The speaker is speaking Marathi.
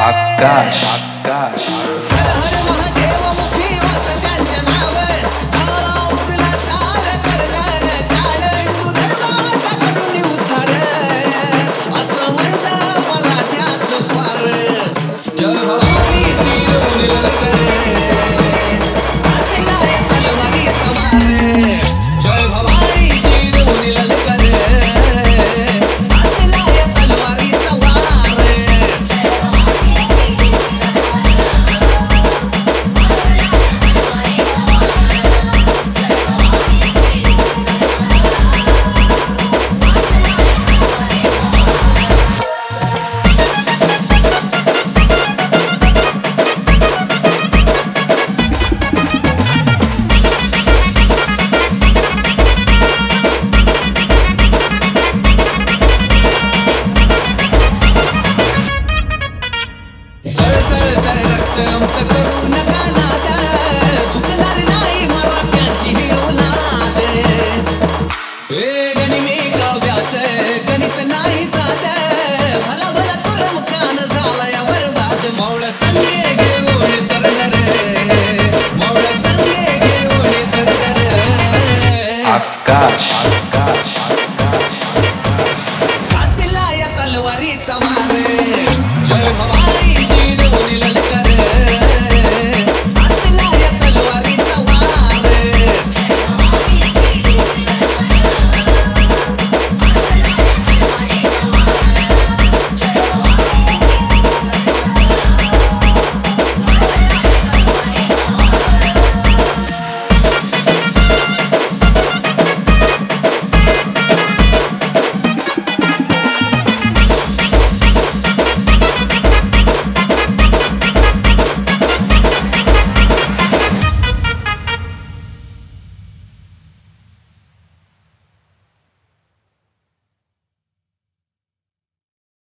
आकाश आकाश हर हर महादेव मुखी होत त्यांचे नाव काळा उगला चार करणार काळ तू धर्माचा करून उद्धार असं म्हणतं मराठ्याचं पार जय भवानी जिरोनी ललकर हातीला या तलवारीचा वार जय भवानी जिरोनी ललकर हातीला या तलवारीचा वार रक्त आमचं करू नका नाद चुकणार नाही मराठ्यांची ही औलाद हे गणिमी काव्याच गणित नाही जात भला भला तुरमखान झाला या बरबाद मौळ संगे घेऊन सरदार मौळ संगे घेऊन सरदार आकाश आकाश हातीला या तलवारीचा वार जय भवानी जिरोनी